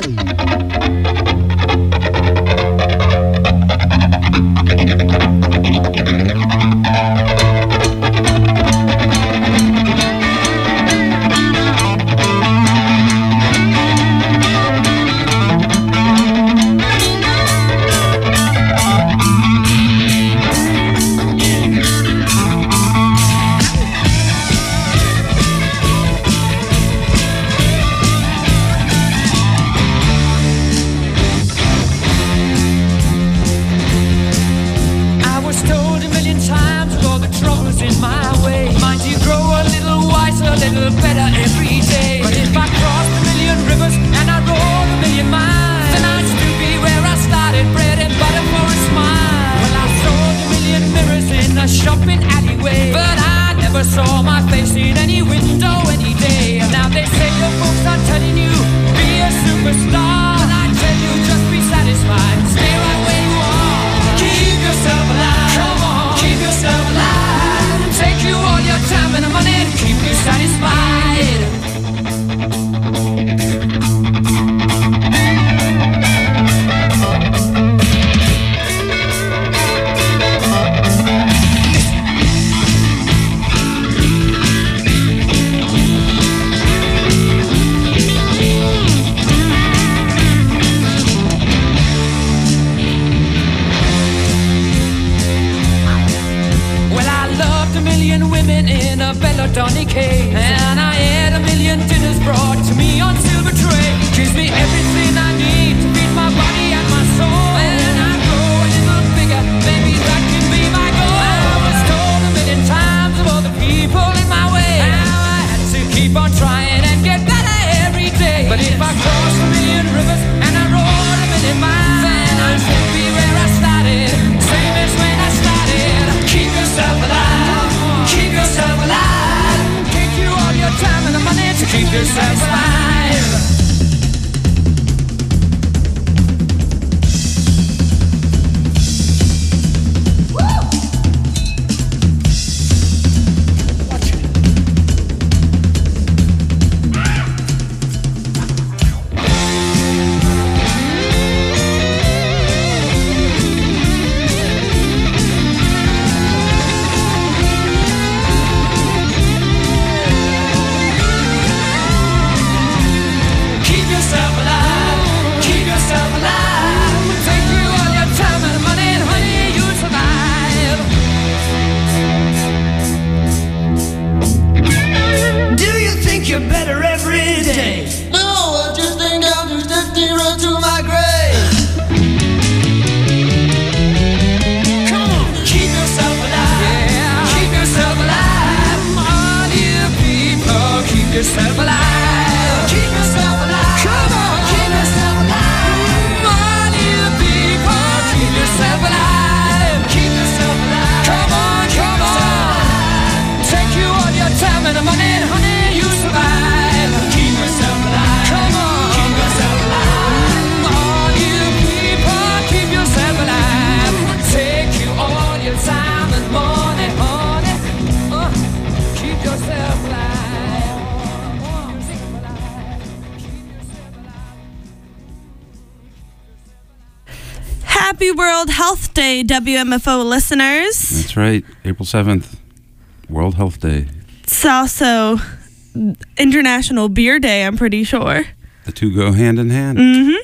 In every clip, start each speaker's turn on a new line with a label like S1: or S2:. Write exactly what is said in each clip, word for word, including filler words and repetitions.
S1: Happy World Health Day, W M F O listeners.
S2: That's right, April seventh, World Health Day.
S1: It's also International Beer Day, I'm pretty sure.
S2: The two go hand in hand.
S1: Mm-hmm.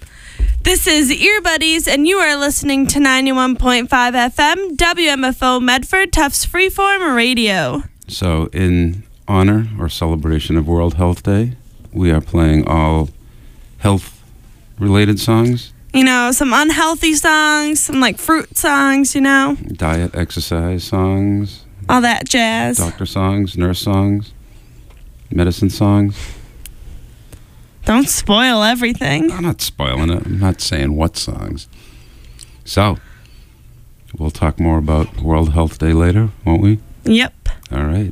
S1: This is Ear Buddies, and you are listening to ninety-one point five F M, W M F O Medford, Tufts Freeform Radio.
S2: So, in honor or celebration of World Health Day, we are playing all health-related songs.
S1: You know, some unhealthy songs, some like fruit songs, you know.
S2: Diet, exercise songs.
S1: All that jazz.
S2: Doctor songs, nurse songs, medicine songs.
S1: Don't spoil everything.
S2: I'm not spoiling it. I'm not saying what songs. So, we'll talk more about World Health Day later, won't we?
S1: Yep.
S2: All right.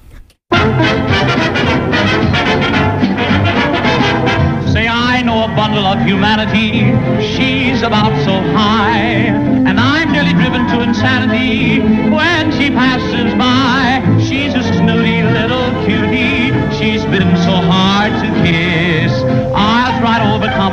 S3: Say, I know a bundle of humanity. She's about so high, and I'm nearly driven to insanity when she passes by. She's a snooty little cutie. She's been so hard to kiss. I'll try to overcome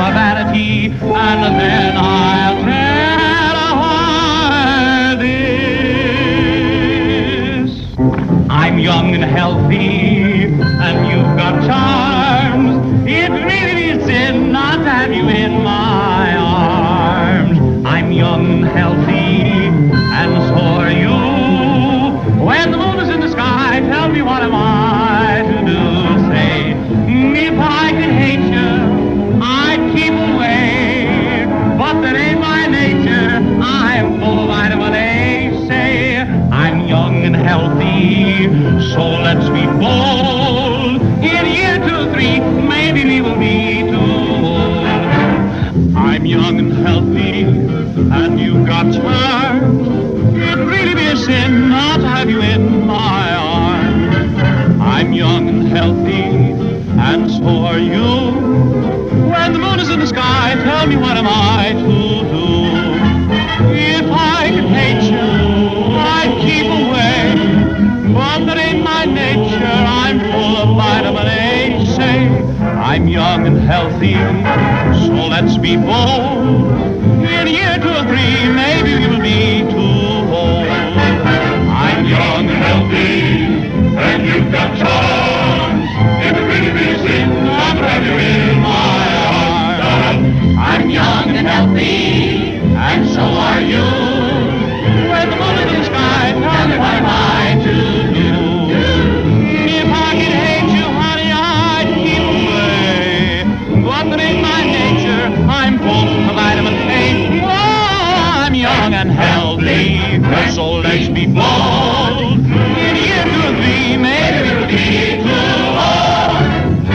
S3: I'm young and healthy, and you've got charms. It really is sin not to have you in my arms. I'm young and healthy, and so are you. When the moon is in the sky, tell me what am I to do? Say, if I could hate you, I'd keep away. But that ain't my nature, I'm full of vitamin A. Say, I'm young and healthy, so let's be bold. In a year two or three, maybe we will be too old. I'm young and healthy, and you've got charms. It'd really be a sin not to have you in my arms. I'm young and healthy, and so are you. When the moon is in the sky, tell me what am I to do? If I could hate you, I'd keep away. But that ain't my nature, I'm full of vitamin A. Say, I'm young and healthy, so let's be bold. In a year two or three, maybe we will be too old. I'm young and healthy, and you've got charms. It would really be a sin not to have you in my arms. I'm young and healthy, and so are you. When the moon is in the sky, tell me what am I to do? If I could hate you, honey, I'd keep away. But that ain't my nature, I'm full of vitamin A. Oh, I'm young and healthy, so let's be bold. In a year two or three, maybe we'll be too old.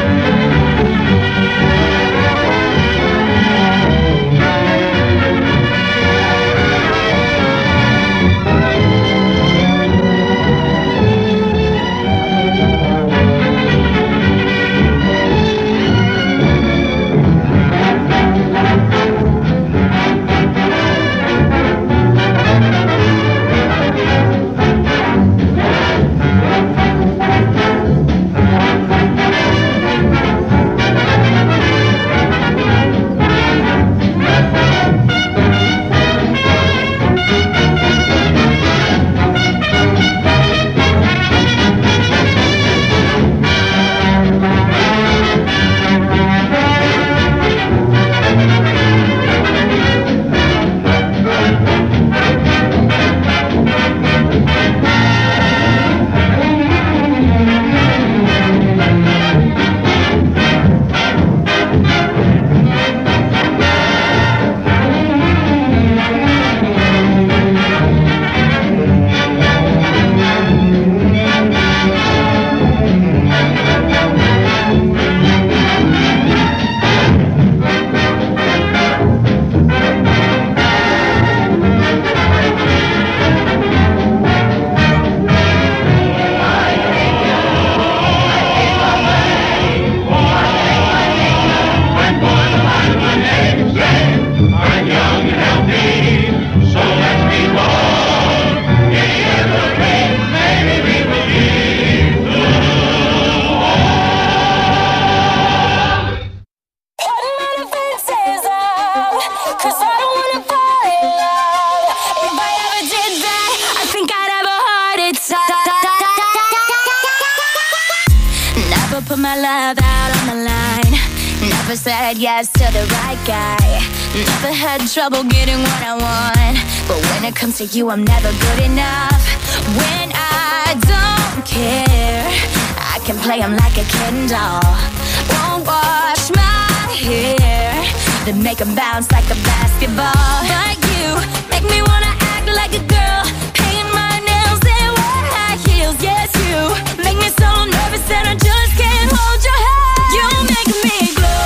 S4: put my love out on the line. Never said yes to the right guy. Never had trouble getting what I want. But when it comes to you, I'm never good enough. When I don't care, I can play him like a Ken doll. Won't wash my hair, then make him bounce like a basketball. But you make me wanna act like a girl, paint my nails and wear high heels. Yes, you make me so nervous that I just can't hold your hand. You make me glow,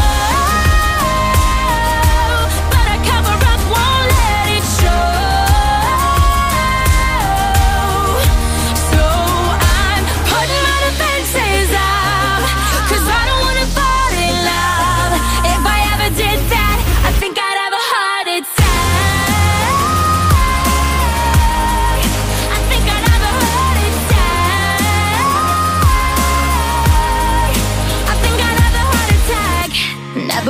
S4: but I cover up, won't let it show. So I'm putting my defenses up, 'cause I don't wanna fall in love. If I ever did that, I think I'd have a heart attack.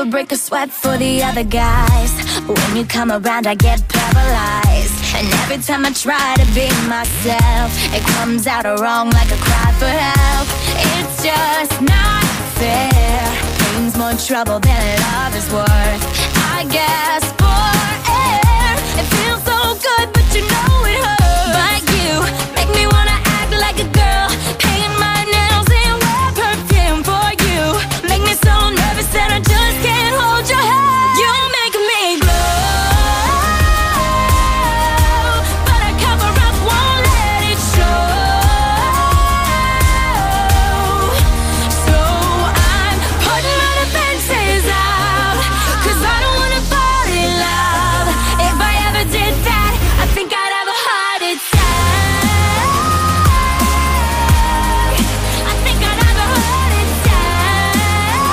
S4: never break a sweat for the other guys. When you come around, I get paralyzed. And every time I try to be myself, it comes out wrong like a cry for help. It's just not fair. Pain's more trouble than love is worth. I guess for air, it feels so good, but you know it hurts. But you make me wanna act like a girl, paint my nails and wear perfume for you. Make me so nervous that I just can't hold your hand. You make me glow, but I cover up, won't let it show. So I'm putting my defenses out, 'cause I don't wanna fall in love. If I ever did that, I think I'd have a heart attack. I think I'd have a heart attack.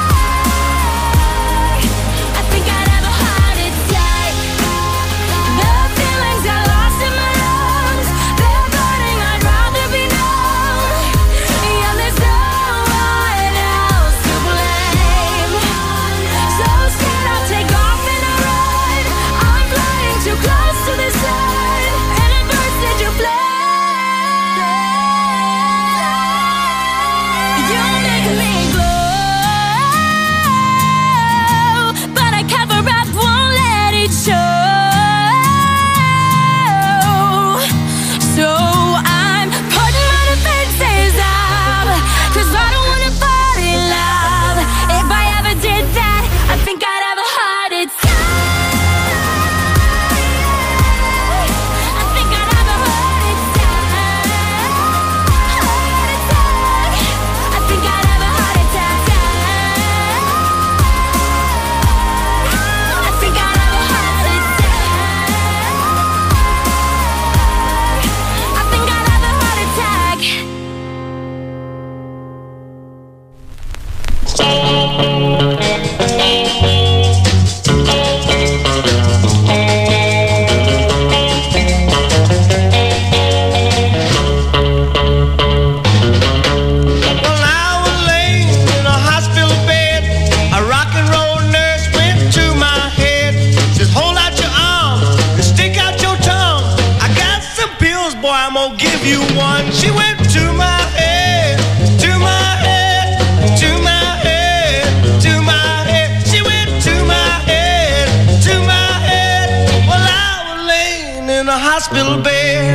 S4: I think I'd have a heart attack. The feelings I lost in my lungs, they're burning, I'd rather be numb. Yeah, there's no one else to blame. So scared I'll take off and I run. I'm flying too close to the sun, and it bursts into flame. You make me glow, but I cover up, won't let it show. So I'm putting my defenses up, 'cause I don't wanna fall in love. If I ever did that, I think I'd have a heart attack. I think I'd have a heart attack. Heart attack. I think I'd have a heart attack. I think I'd have a heart attack. I think I'd have a heart attack.
S5: Well, I was laying in a hospital bed. A rock and roll nurse went to my head. Says, hold out your arm and stick out your tongue. I got some pills, boy, I'm gonna give you one. She went to my head, to my head, to my head, to my head. She went to my head, to my head. Well, I was laying in a hospital bed.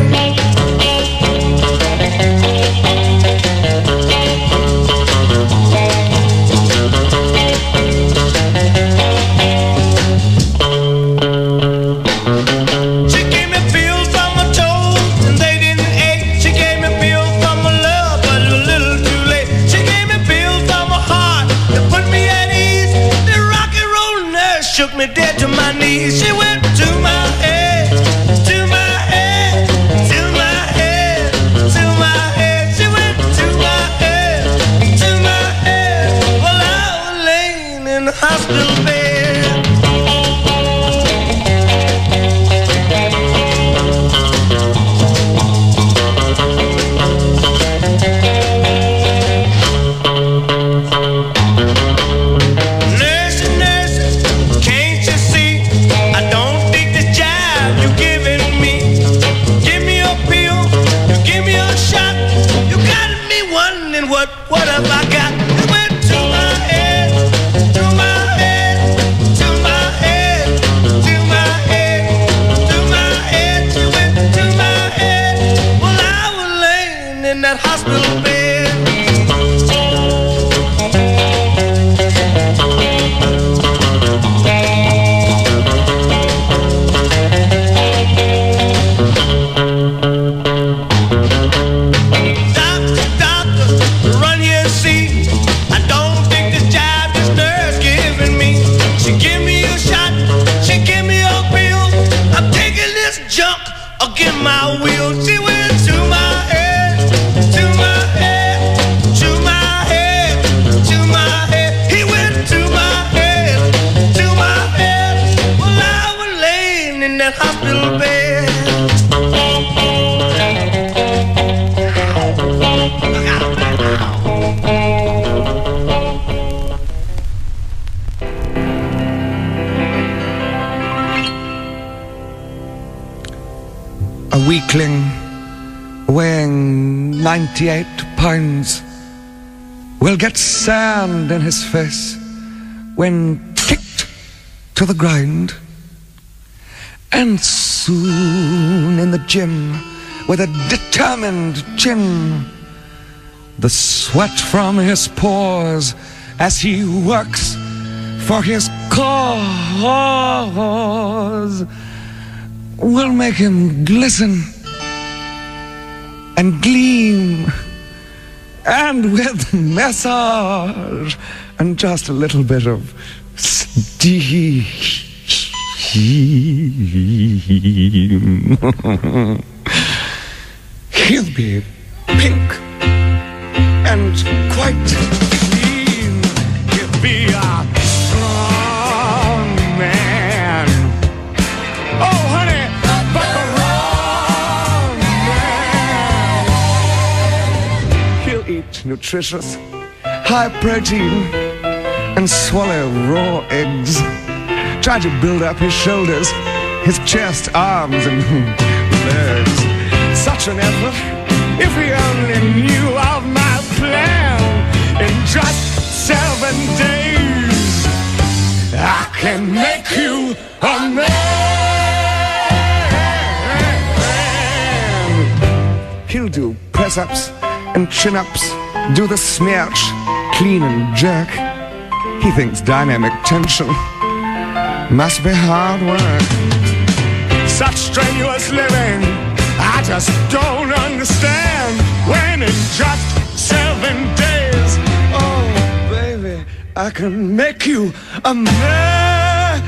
S5: She gave me pills for my toes and they didn't ache. She gave me pills for my love, but it was a little too late. She gave me pills for my heart to put me at ease. The rock and roll nurse shook me dead to my knees. She went to my head, to my head, to my head, to my head. She went to my head, to my head. Well, I was laying in the hospital bed. Nurses, nurses, can't you see? I don't think this jive you giving me. Give me a pill, you give me a shot. You got me wondering what, what have I got? You went to my head, to my head, to my head, to my head, to my head. You went to my head. Well, I was laying in that hospital bed. Doctor, doctor, run here and see. I don't think this jive this nurse giving me. She give me a shot, she give me a pill. I'm taking this junk against my will. She went to my head, to my head, to my head, to my head. He went to my head, to my head. Well, I was laying in that hospital bed.
S6: weighing ninety-eight pounds, will get sand in his face when kicked to the ground. And soon in the gym, with a determined chin, the sweat from his pores as he works for his cause will make him glisten and gleam, and with massage and just a little bit of steam, he'll be pink and quite clean. He'll be a strong man. Oh, honey, but the wrong man. He'll eat nutritious, high protein, and swallow raw eggs. Try to build up his shoulders, his chest, arms, and legs. Such an effort, if he only knew of my plan. In just seven days, I can make you a man. He'll do press-ups and chin-ups, do the smirch, clean and jerk. He thinks dynamic tension must be hard work. Such strenuous living, I just don't understand. When in just seven days, oh baby, I can make you a man.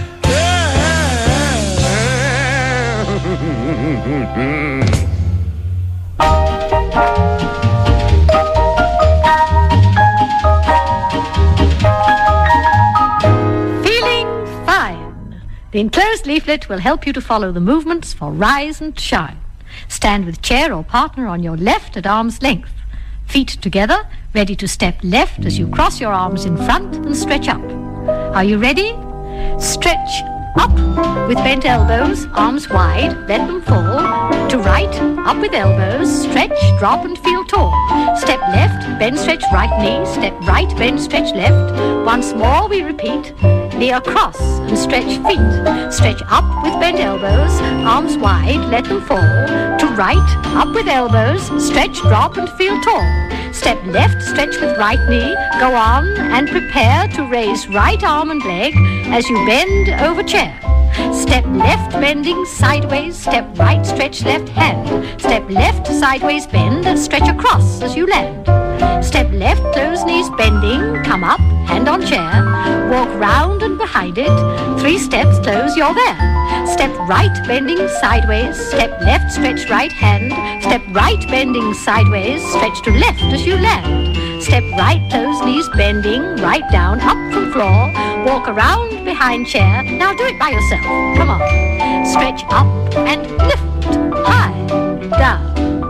S7: The enclosed leaflet will help you to follow the movements for rise and shine. Stand with chair or partner on your left at arm's length. Feet together, ready to step left as you cross your arms in front and stretch up. Are you ready? Stretch up with bent elbows, arms wide, let them fall. To right, up with elbows, stretch, drop and feel tall. Step left, bend, stretch right knee, step right, bend, stretch left. Once more we repeat. Knee across and stretch feet. Stretch up with bent elbows, arms wide, let them fall. To right, up with elbows, stretch, drop and feel tall. Step left, stretch with right knee, go on and prepare to raise right arm and leg as you bend over chair. Step left, bending sideways, step right, stretch left hand. Step left, sideways bend and stretch across as you land. Step left, close knees bending, come up, hand on chair. Walk round and behind it, three steps, close, you're there. Step right, bending sideways, step left, stretch right hand. Step right, bending sideways, stretch to left as you land. Step right, close, knees bending, right down, up from floor. Walk around behind chair, now do it by yourself, come on. Stretch up and lift, high, down.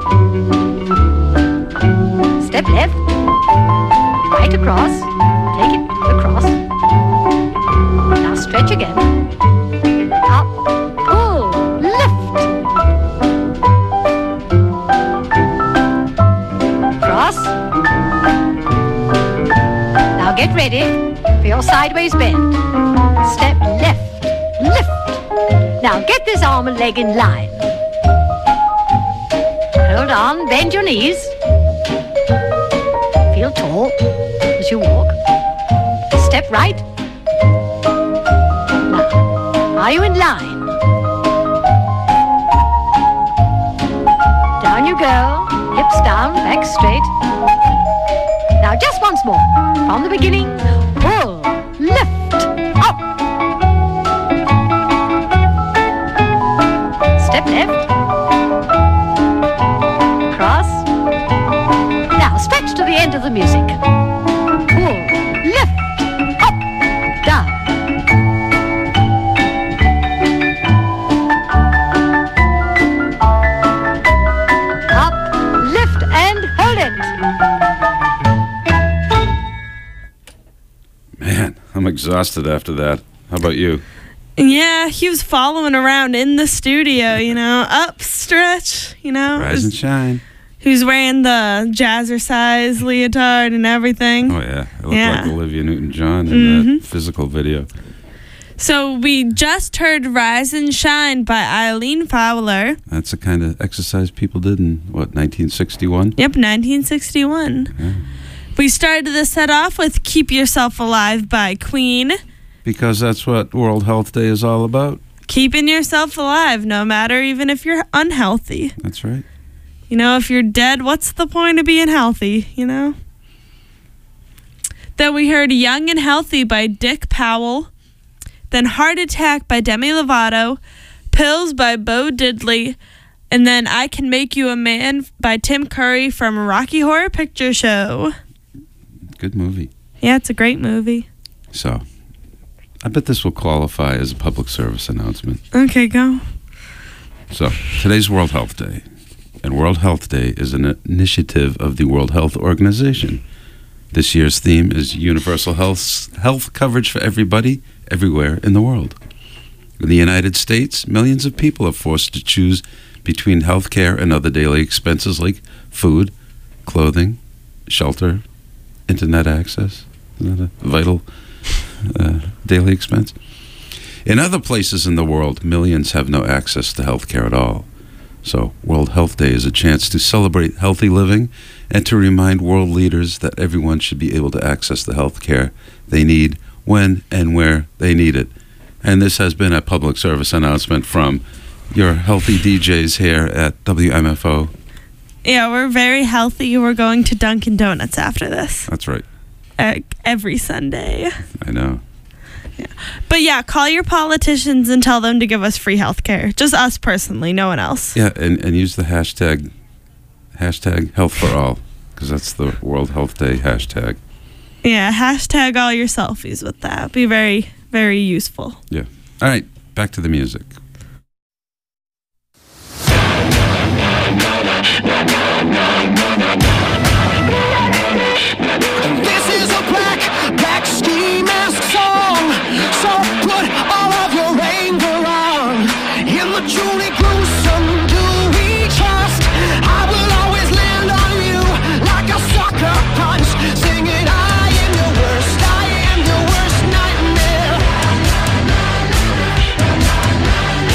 S7: Step left, right across, take it across. Now stretch again. Up, pull, lift. Cross. Now get ready for your sideways bend. Step left, lift. Now get this arm and leg in line. Hold on, bend your knees. Feel tall as you walk. Step right. Now, are you in line? Down you go. Hips down, back straight. Now just once more. From the beginning. Pull, lift, up. Step left. Cross. Now stretch to the end of the music. Pull, lift, up, down. Up, lift and hold it.
S2: Man, I'm exhausted after that. How about you?
S1: Yeah, he was following around in the studio, you know, up, stretch, you know.
S2: Rise and shine.
S1: who's wearing the jazzercise leotard and everything.
S2: Oh, yeah. It looked
S1: Yeah.
S2: like Olivia Newton-John in
S1: Mhm.
S2: that physical video.
S1: So we just heard Rise and Shine by Eileen Fowler.
S2: That's the kind of exercise people did in, what, nineteen sixty-one?
S1: Yep, nineteen sixty-one.
S2: Yeah.
S1: We started the set off with Keep Yourself Alive by Queen.
S2: Because that's what World Health Day is all about.
S1: Keeping yourself alive, no matter even if you're unhealthy.
S2: That's right.
S1: You know, if you're dead, what's the point of being healthy, you know? Then we heard Young and Healthy by Dick Powell. Then Heart Attack by Demi Lovato. Pills by Bo Diddley. And then I Can Make You a Man by Tim Curry from Rocky Horror Picture Show.
S2: Good movie.
S1: Yeah, it's a great movie.
S2: So, I bet this will qualify as a public service announcement.
S1: Okay, go.
S2: So, today's World Health Day. And World Health Day is an initiative of the World Health Organization. This year's theme is universal health, health coverage for everybody, everywhere in the world. In the United States, millions of people are forced to choose between health care and other daily expenses like food, clothing, shelter, internet access. Isn't that a vital uh, daily expense? In other places in the world, millions have no access to health care at all. So World Health Day is a chance to celebrate healthy living and to remind world leaders that everyone should be able to access the health care they need when and where they need it. And this has been a public service announcement from your healthy D Js here at W M F O.
S1: Yeah, we're very healthy. We're going to Dunkin' Donuts after this.
S2: That's right.
S1: Uh, every Sunday.
S2: I know.
S1: Yeah. But yeah, call your politicians and tell them to give us free health care. Just us personally, no one else.
S2: Yeah, and, and use the hashtag, hashtag health for all, because that's the World Health Day hashtag.
S1: Yeah, hashtag all your selfies with that. Be very, very useful.
S2: Yeah. All right, back to the music.
S5: This is a black, black ski mask song. So put all of your anger on. In the truly gruesome, do we trust? I will always land on you like a sucker punch. Singing, I am your worst, I am your worst nightmare.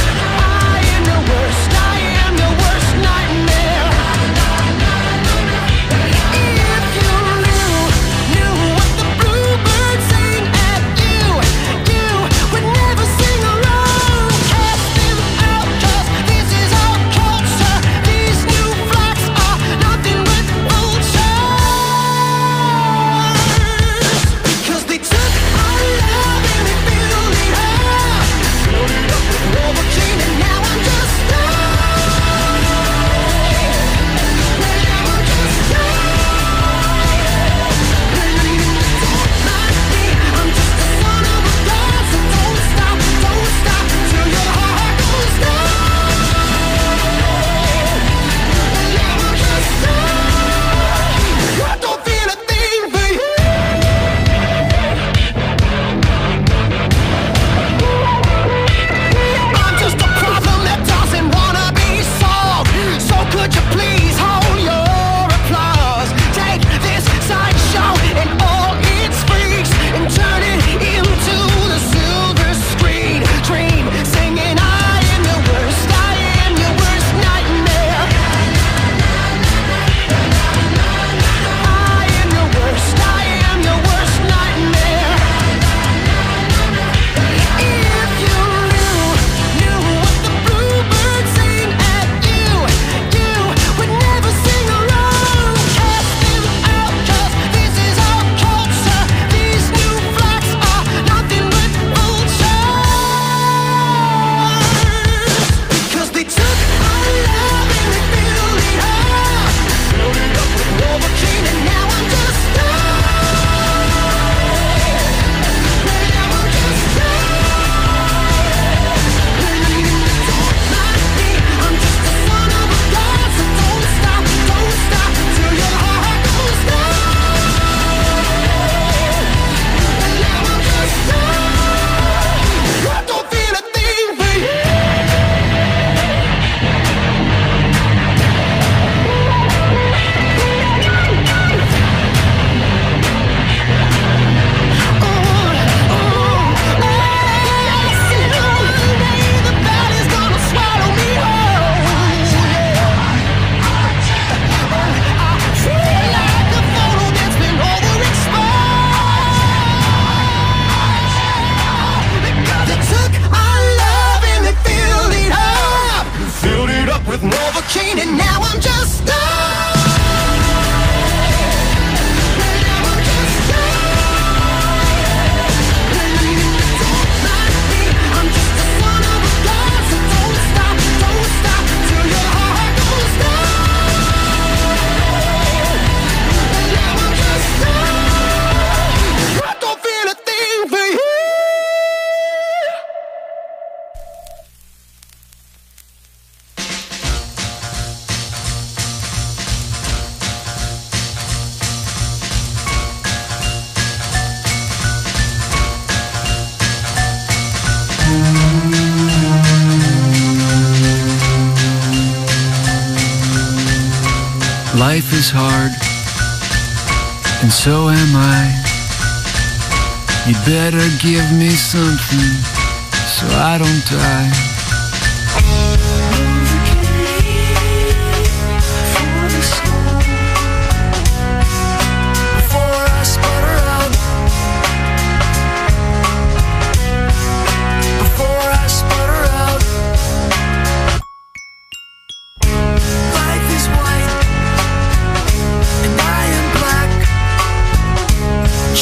S8: life is hard, and so am I. You better give me something so I don't die.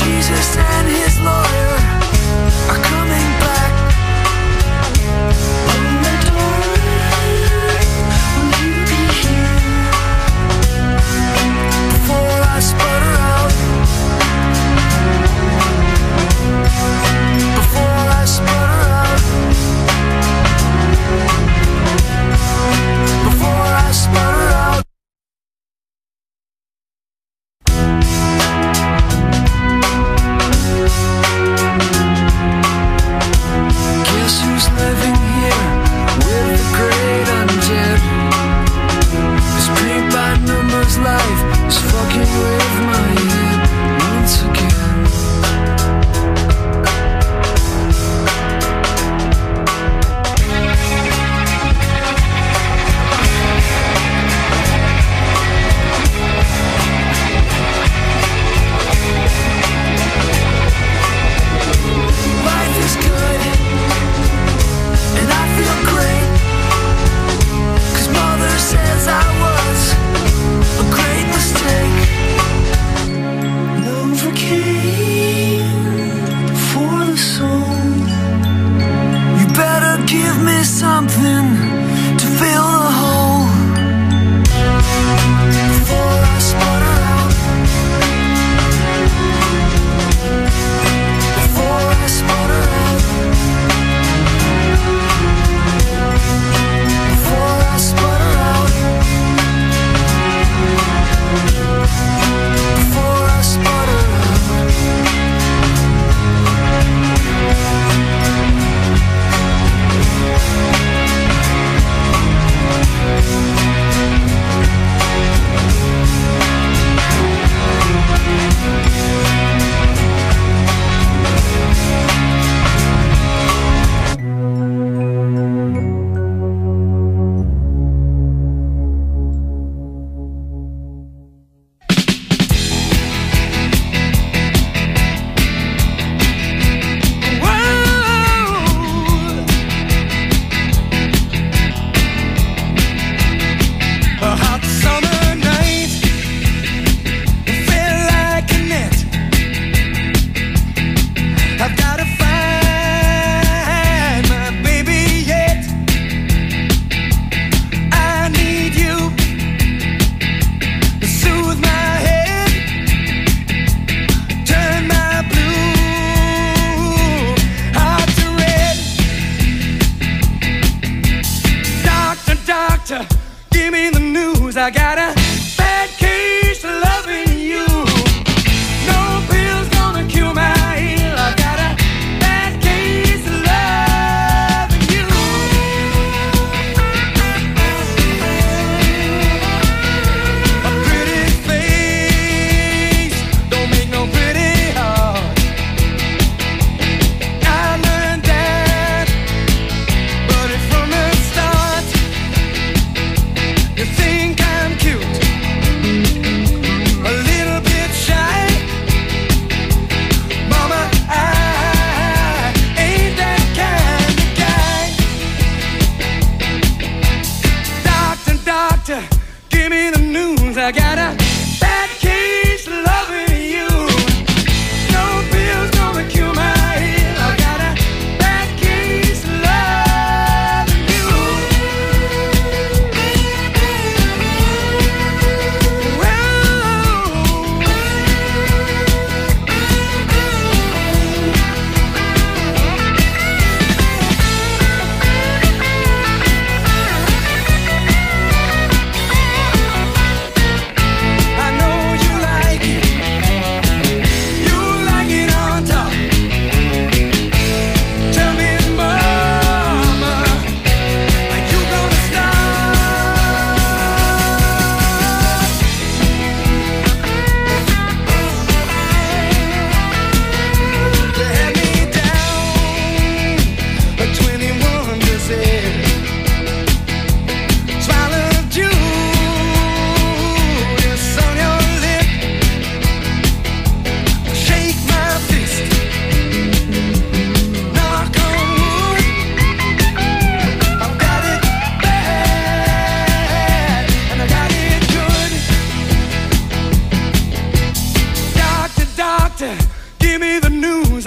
S5: Jesus and his lawyer are coming back.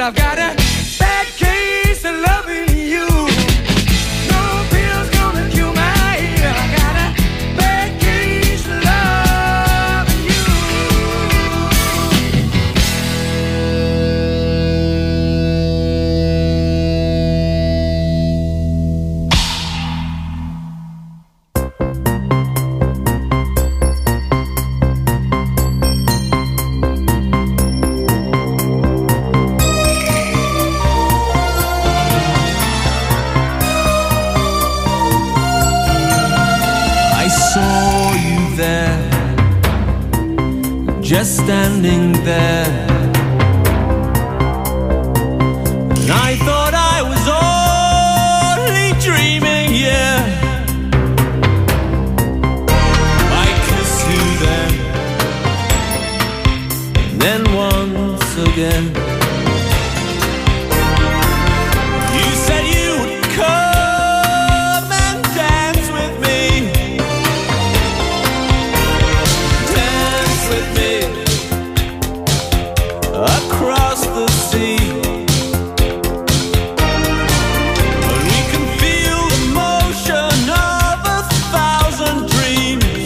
S5: I've got a bad case of loving you. No pill's gonna cure my ear. I got a bad case of loving you.
S9: Just standing there, and I thought I was only dreaming, yeah. I kissed you then, and then once again. You said you would come and dance with me, dance with me across the sea, and we can feel the motion of a thousand dreams.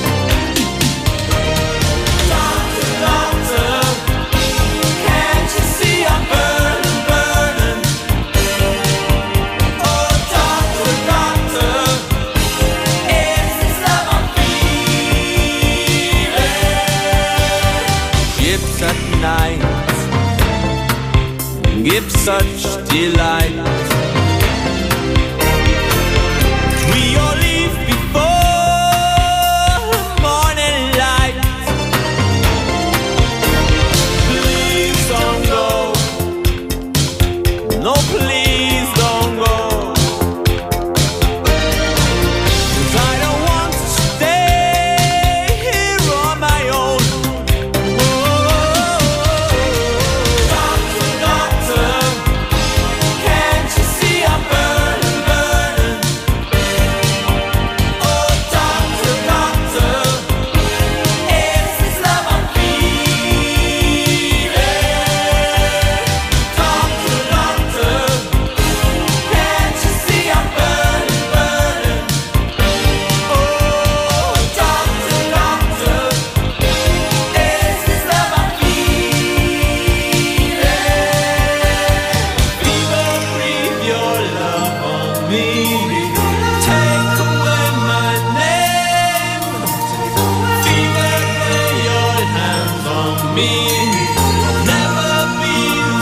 S9: Doctor, doctor, can't you see I'm burning, burning? Oh, doctor, doctor, is this love I'm feeling? Ships at night give such delight. We all leave before morning light. Please don't go. No, please don't go. 'Cause I don't want to stay here on my own. Doctor, doctor, can't you see I'm burning, burning? Oh, doctor, doctor, is this love I'm feeling? Doctor, doctor, can't you see I'm burning, burning? Oh, doctor, doctor, is this love I'm feeling? Fever, breathe your love on me. Take away my name. Fever, lay your hands on me. Never be the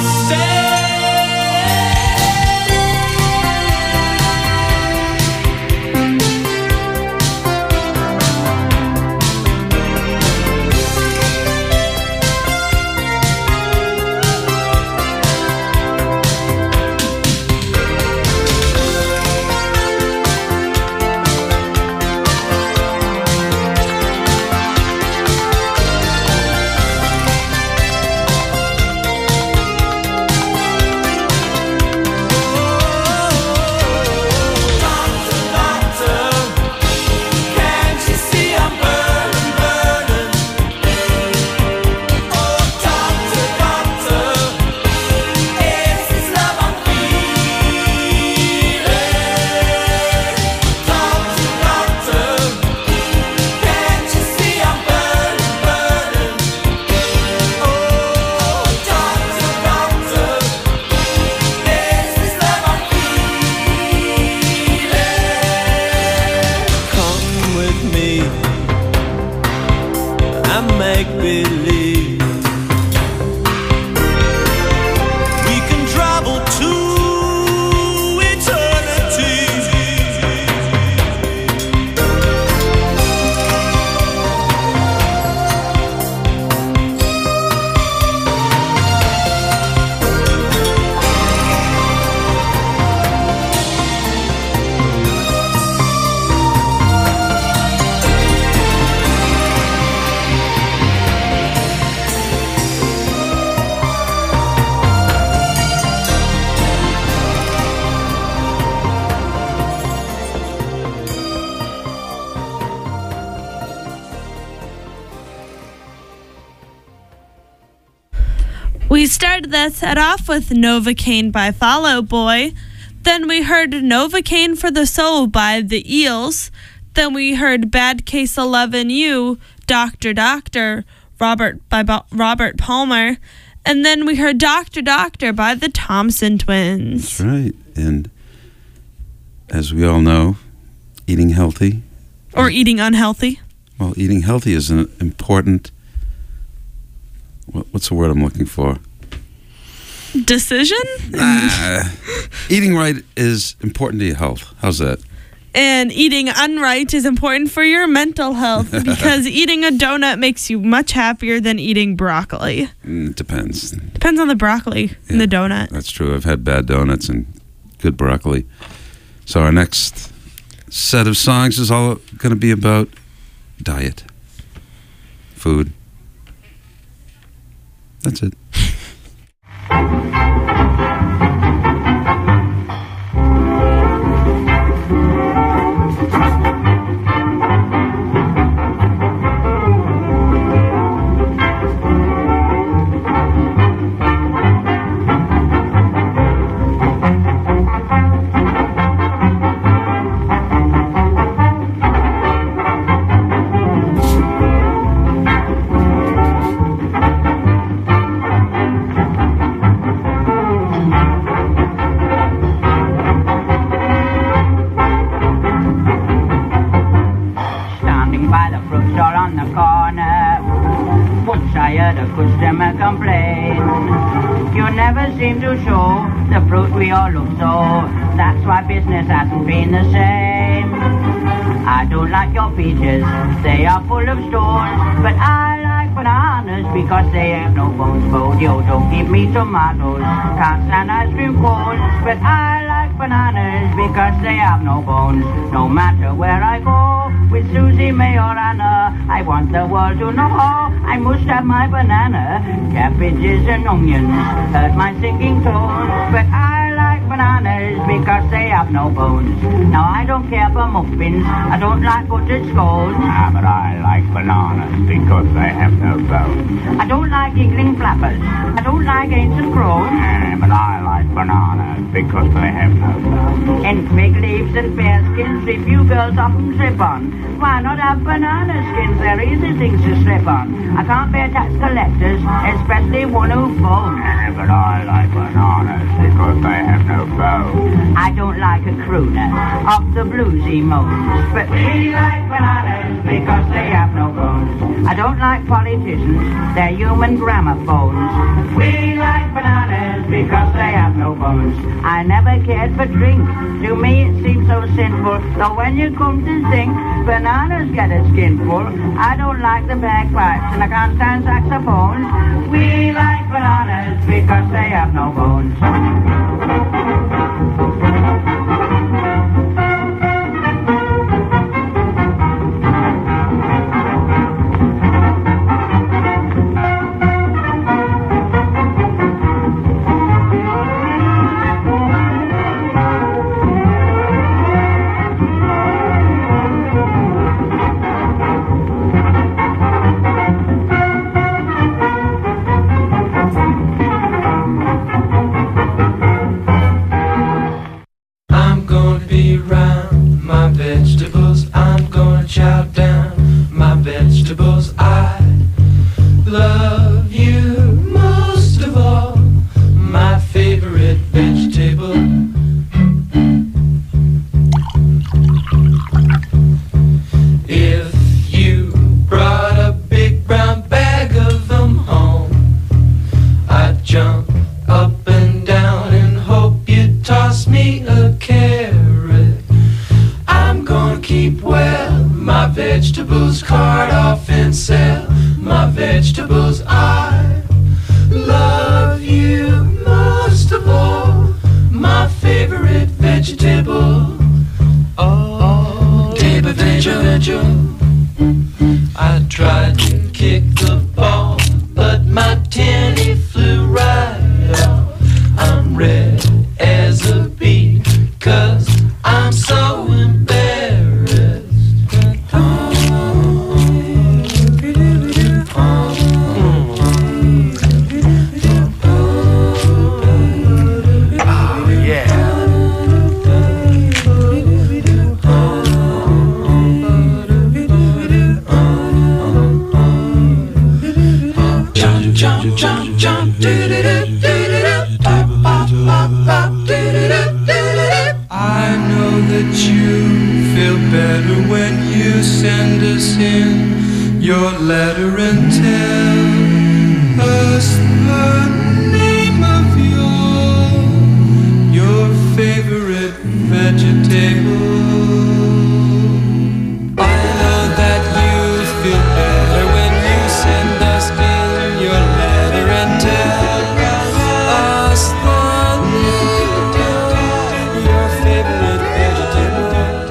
S9: Doctor, doctor, can't you see I'm burning, burning? Oh, doctor, doctor, is this love I'm feeling? Doctor, doctor, can't you see I'm burning, burning? Oh, doctor, doctor, is this love I'm feeling? Come with me and make believe we can travel to eternity.
S1: We started that set off with Novocaine by Fall Out Boy. Then we heard Novocaine for the Soul by The Eels. Then we heard Bad Case eleven U, Doctor Doctor, Robert by Bo- Robert Palmer. And then we heard Doctor Doctor by the Thompson Twins.
S2: That's right. And as we all know, eating healthy.
S1: Or eating unhealthy.
S2: Well, eating healthy is an important, what, what's the word I'm looking for?
S1: Decision?
S2: Uh, eating right is important to your health. How's that?
S1: And eating unright is important for your mental health because eating a donut makes you much happier than eating broccoli.
S2: Mm, it depends.
S1: Depends on the broccoli in the donut.
S2: That's true. I've had bad donuts and good broccoli. So our next set of songs is all going to be about diet, food. That's it.
S10: Seem to show the fruit we all look so. That's why business hasn't been the same. I don't like your peaches, they are full of stones. But I like bananas because they have no bones. Bodio, don't give me tomatoes, can't stand ice cream cones. But I like bananas because they have no bones. No matter where I go, with Susie, May or Anna, I want the world to know I must have my banana. Cabbages and onions hurt my singing tones, but I like bananas because they have no bones. Now I don't care for muffins, I don't like buttered scones.
S11: Ah, but I like bananas because they have no bones.
S10: I don't like giggling flappers, I don't like ancient crows.
S11: Ah, but I like bananas because they have no bones.
S10: And fig leaves and bear skins, if you girls often slip on. Why not have banana skins? They're easy things to slip on. I can't bear tax collectors, especially one who phones.
S11: Ah, but I like bananas because they have no bones.
S10: I don't like a crooner of the bluesy moans, but we like bananas because they have no bones. I don't like politicians, they're human gramophones. We like bananas because they have no bones. I never cared for drink, to me it seems so sinful. Though when you come to think, bananas get a skinful. I don't like the bagpipes and I can't stand saxophones. We like bananas because they have no bones.
S8: tell us the name of your your favorite vegetable. I know that you feel better when you send us in your letter and tell us the name of your favorite vegetable.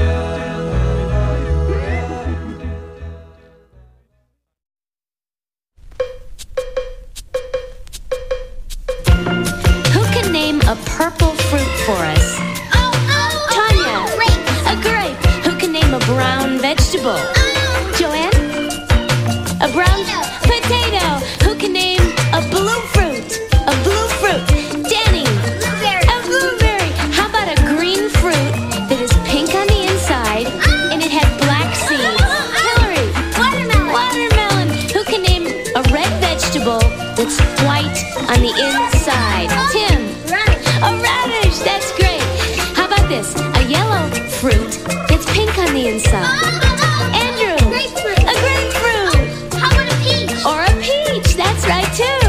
S12: Who can name a purple fruit for us? Tanya. A grape. Who can name a brown vegetable? Joanne? A brown potato. Who can name a blue fruit? A blue fruit. Danny? A blueberry. How about a green fruit that is pink on the inside and it had black seeds? Hillary? Watermelon. Watermelon. Who can name a red vegetable that's white on the inside? Tim? A radish. That's great. How about this? A yellow fruit that's pink on the inside. Andrew? A grapefruit. How about a peach? Or a peach. That's right too.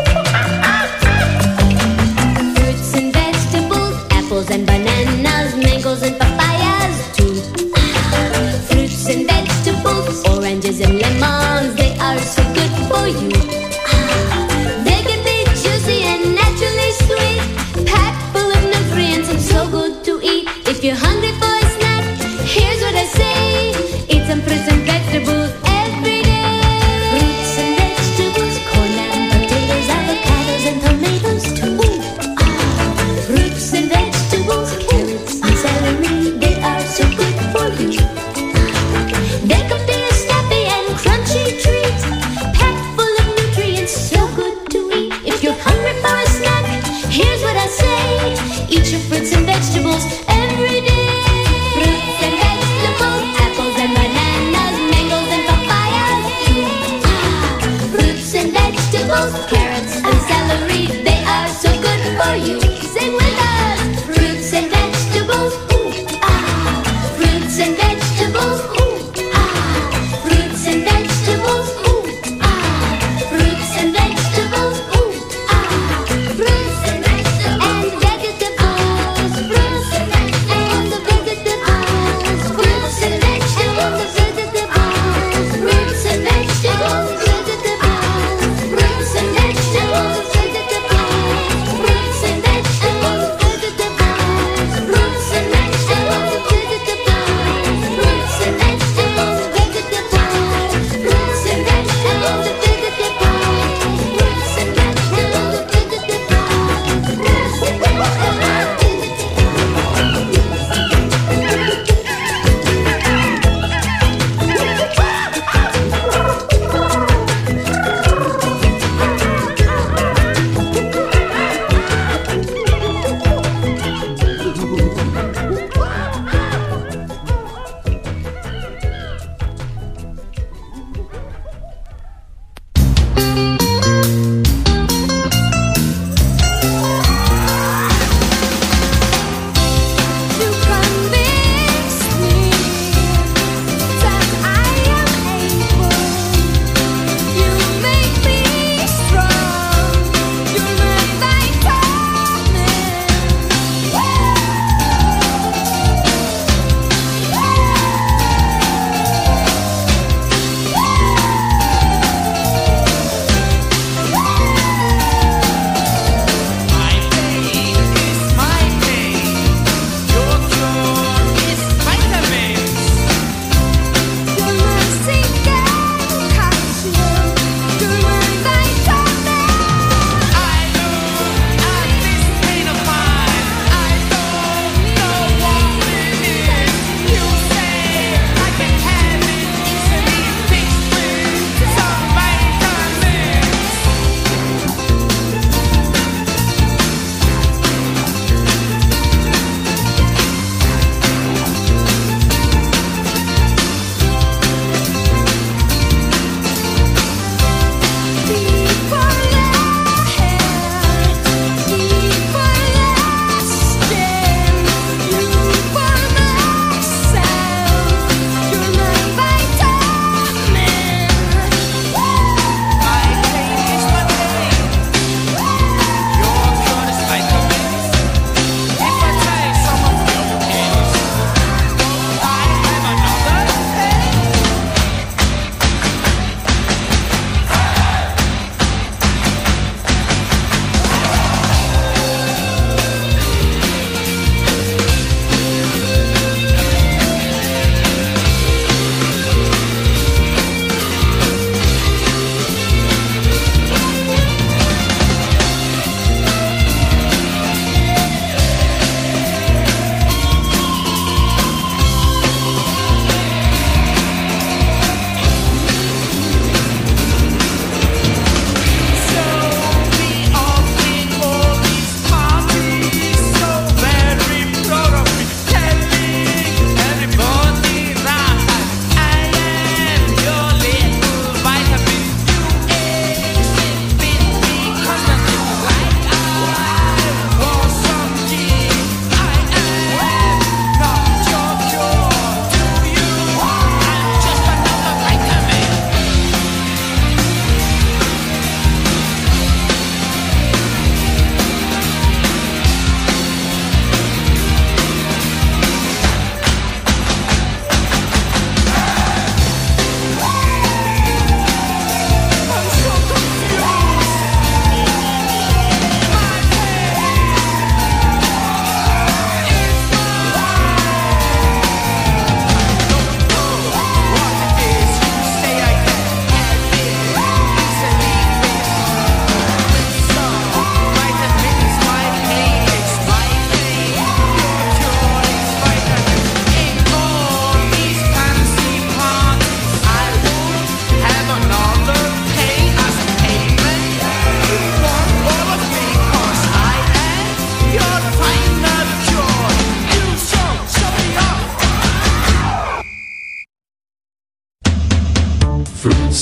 S12: Fruits and vegetables, apples and bananas, mangoes and papayas too. Fruits and vegetables, oranges and lemons, they are so good for you. They can be juicy and naturally sweet, packed full of nutrients and so good to eat. If you're hungry for a snack, here's what I say: eat some fruits and vegetables every day. Fruits and vegetables, corn and potatoes, avocados and tomatoes too. Ah, fruits and vegetables, carrots and celery, they are so good for you. They can be a snappy and crunchy treat, packed full of nutrients, so good to eat. If you're hungry for a snack, here's what I say: eat your fruits and vegetables every day. Fruits and vegetables, apples and bananas, mangoes and papayas too. Ah, fruits and vegetables, carrots and celery, they are so good for you. Sing with us. Fruits and vegetables, ooh, ah. Fruits and vegetables, ooh, ah. Fruits and vegetables, ooh, ah. Fruits and vegetables, ooh, ah. Fruits and vegetables and vegetables. Fruits and vegetables, the vegetables. Fruits and vegetables, the vegetables. Fruits and vegetables, vegetables. Fruits and vegetables, vegetables.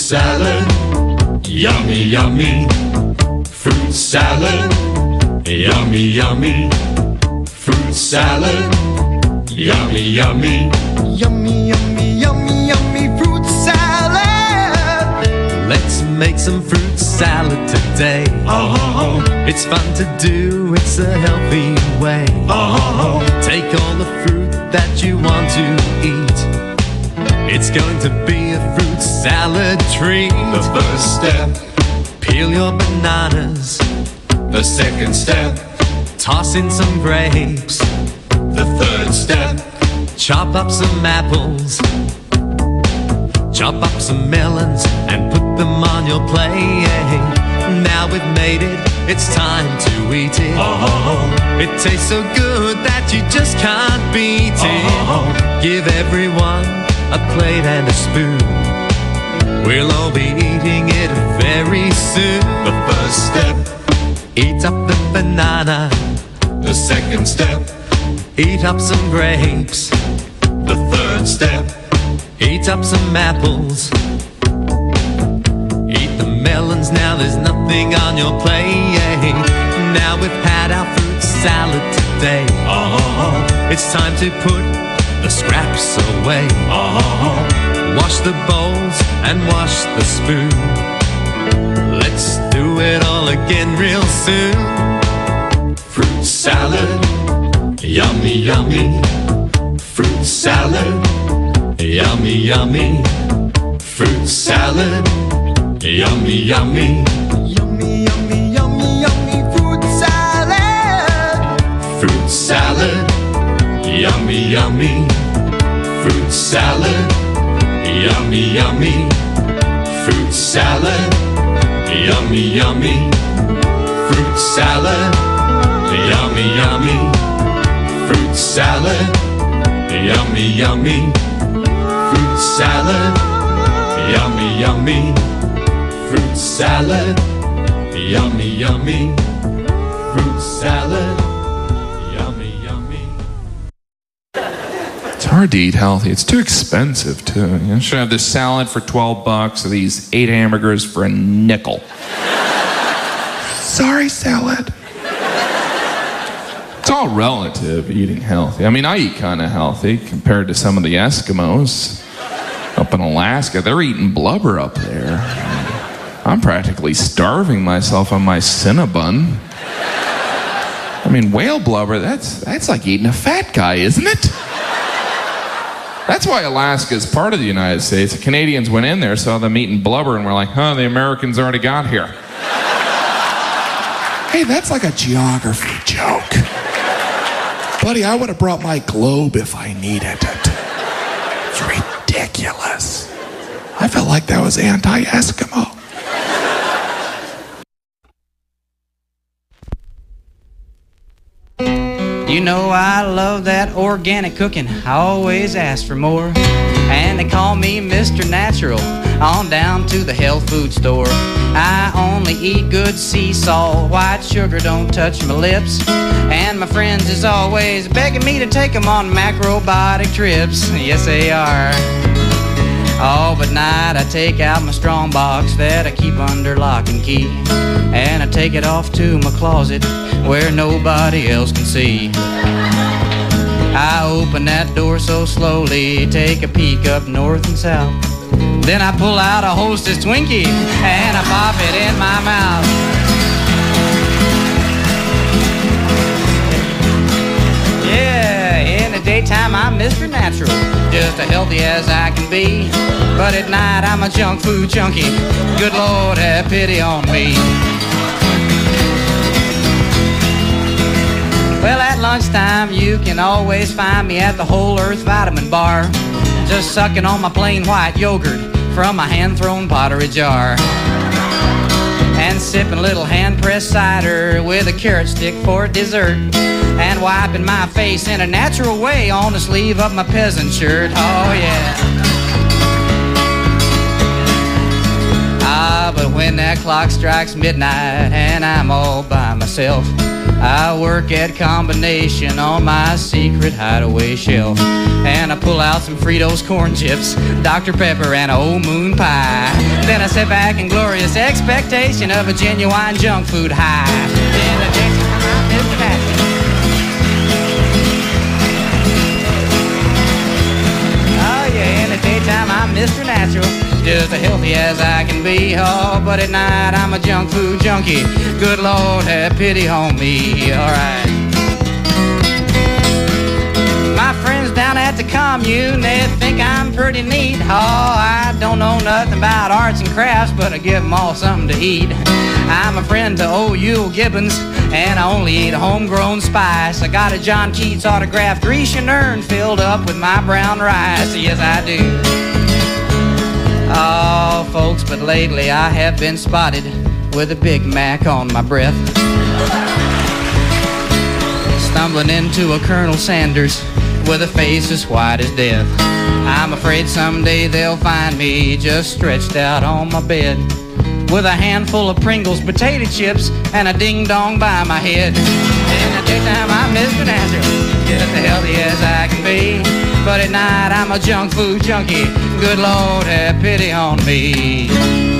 S13: salad, yummy, yummy. Fruit salad, yummy, yummy. Fruit salad, yummy, yummy.
S5: Yummy, yummy, yummy, yummy fruit salad.
S8: Let's make some fruit salad today.
S13: Oh,
S8: it's fun to do, it's a healthy way.
S13: Oh,
S8: take all the fruit that you want to eat. It's going to be a fruit salad treat.
S13: The first step,
S8: peel your bananas.
S13: The second step,
S8: toss in some grapes.
S13: The third step,
S8: chop up some apples. Chop up some melons and put them on your plate. Now we've made it, it's time to eat it.
S13: Oh,
S8: it tastes so good that you just can't beat it.
S13: Oh,
S8: give everyone a plate and a spoon. We'll all be eating it very soon.
S13: The first step,
S8: eat up the banana.
S13: The second step,
S8: eat up some grapes.
S13: The third step,
S8: eat up some apples. Eat the melons, now there's nothing on your plate. Now we've had our fruit salad today.
S13: Oh,
S8: it's time to put the scraps away.
S13: Oh,
S8: wash the bowls and wash the spoon. Let's do it all again real soon.
S13: Fruit salad, yummy, yummy. Fruit salad, yummy, yummy. Fruit salad, yummy, yummy.
S5: Yummy, yummy, yummy, yummy fruit salad.
S13: Fruit salad, yummy, yummy. Fruit salad, yummy, yummy. Fruit salad, yummy, yummy. Fruit salad, yummy, yummy. Fruit salad, yummy, yummy. Fruit salad, yummy, yummy. Fruit salad, yummy, yummy. Fruit salad, yummy, yummy.
S14: It's hard to eat healthy. It's too expensive, too. You should have this salad for twelve bucks or these eight hamburgers for a nickel. Sorry, salad. It's all relative, eating healthy. I mean, I eat kind of healthy compared to some of the Eskimos up in Alaska. They're eating blubber up there. I'm practically starving myself on my Cinnabon. I mean, whale blubber, that's, that's like eating a fat guy, isn't it? That's why Alaska is part of the United States. The Canadians went in there, saw them eating blubber, and were like, huh, the Americans already got here. Hey, that's like a geography joke. Buddy, I would have brought my globe if I needed it. It's ridiculous. I felt like that was anti-Eskimo.
S15: You know I love that organic cooking. I always ask for more. And they call me Mister Natural on down to the health food store. I only eat good sea salt. White sugar don't touch my lips. And my friends is always begging me to take them on macrobiotic trips. Yes, they are. Oh, but night I take out my strong box that I keep under lock and key. And I take it off to my closet where nobody else can see. I open that door so slowly, take a peek up north and south. Then I pull out a Hostess Twinkie and I pop it in my mouth. Yeah, in the daytime I'm Mister Natural, just as healthy as I can be. But at night I'm a junk food junkie. Good Lord, have pity on me. Well, at lunchtime you can always find me at the Whole Earth Vitamin Bar, just sucking on my plain white yogurt from my hand-thrown pottery jar. And sipping a little hand-pressed cider with a carrot stick for dessert. And wiping my face in a natural way on the sleeve of my peasant shirt. Oh yeah. I Ah, but when that clock strikes midnight and I'm all by myself, I work at combination on my secret hideaway shelf. And I pull out some Fritos corn chips, Doctor Pepper, and a old moon pie. Then I sit back in glorious expectation of a genuine junk food high. In the daytime, I'm Mister Natural. Oh yeah, in the daytime, I'm Mister Natural. Just as healthy as I can be. Oh, but at night, I'm a junk food junkie. Good Lord, have pity on me. All right. My friends down at the commune, they think I'm pretty neat. Oh, I don't know nothing about arts and crafts, but I give them all something to eat. I'm a friend to old Yule Gibbons, and I only eat homegrown spice. I got a John Keats autographed Grecian urn filled up with my brown rice. Yes, I do. Oh, folks, but lately I have been spotted with a Big Mac on my breath, stumbling into a Colonel Sanders with a face as white as death. I'm afraid someday they'll find me just stretched out on my bed with a handful of Pringles potato chips and a ding-dong by my head. In the daytime, I'm Mister Natural, just as healthy as I can be. But at night, I'm a junk food junkie. Good Lord, have pity on me.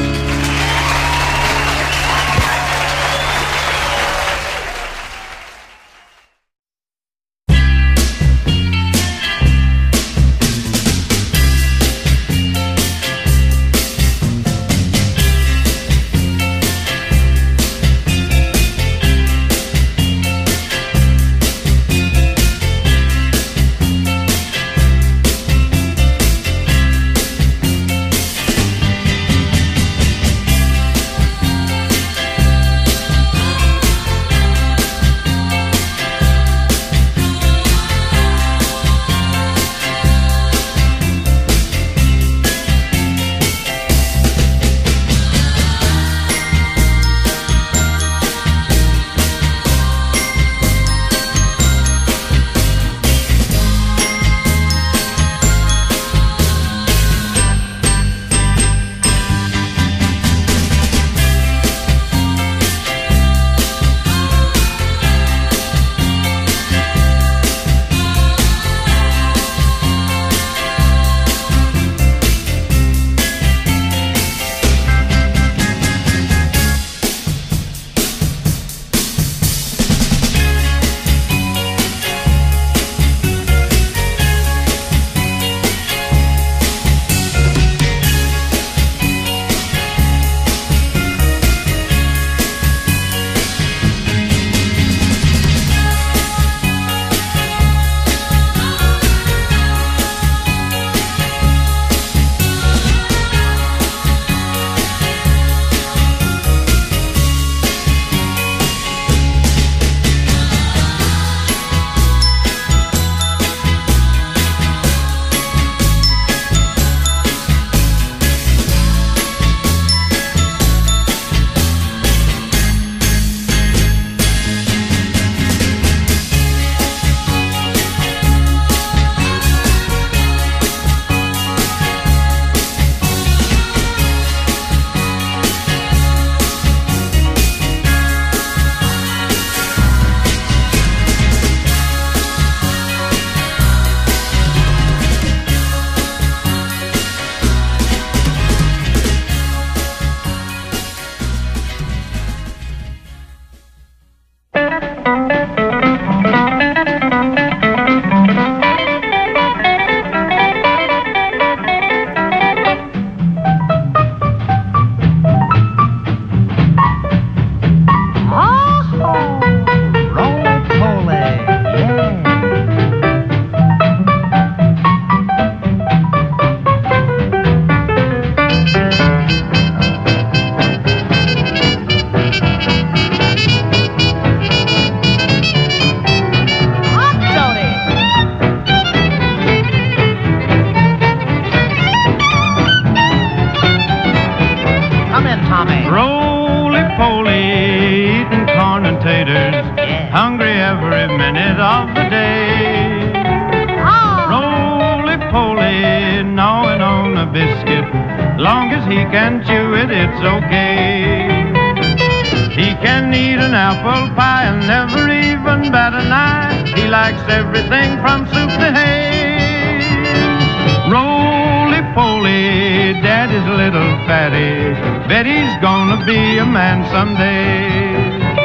S16: hungry every minute of the day.
S17: Oh.
S16: Roly-poly, gnawing on the biscuit. Long as he can chew it, it's okay. He can eat an apple pie and never even bat an eye. He likes everything from soup to hay. Roly-poly, Daddy's little fatty. Bet he's gonna be a man someday.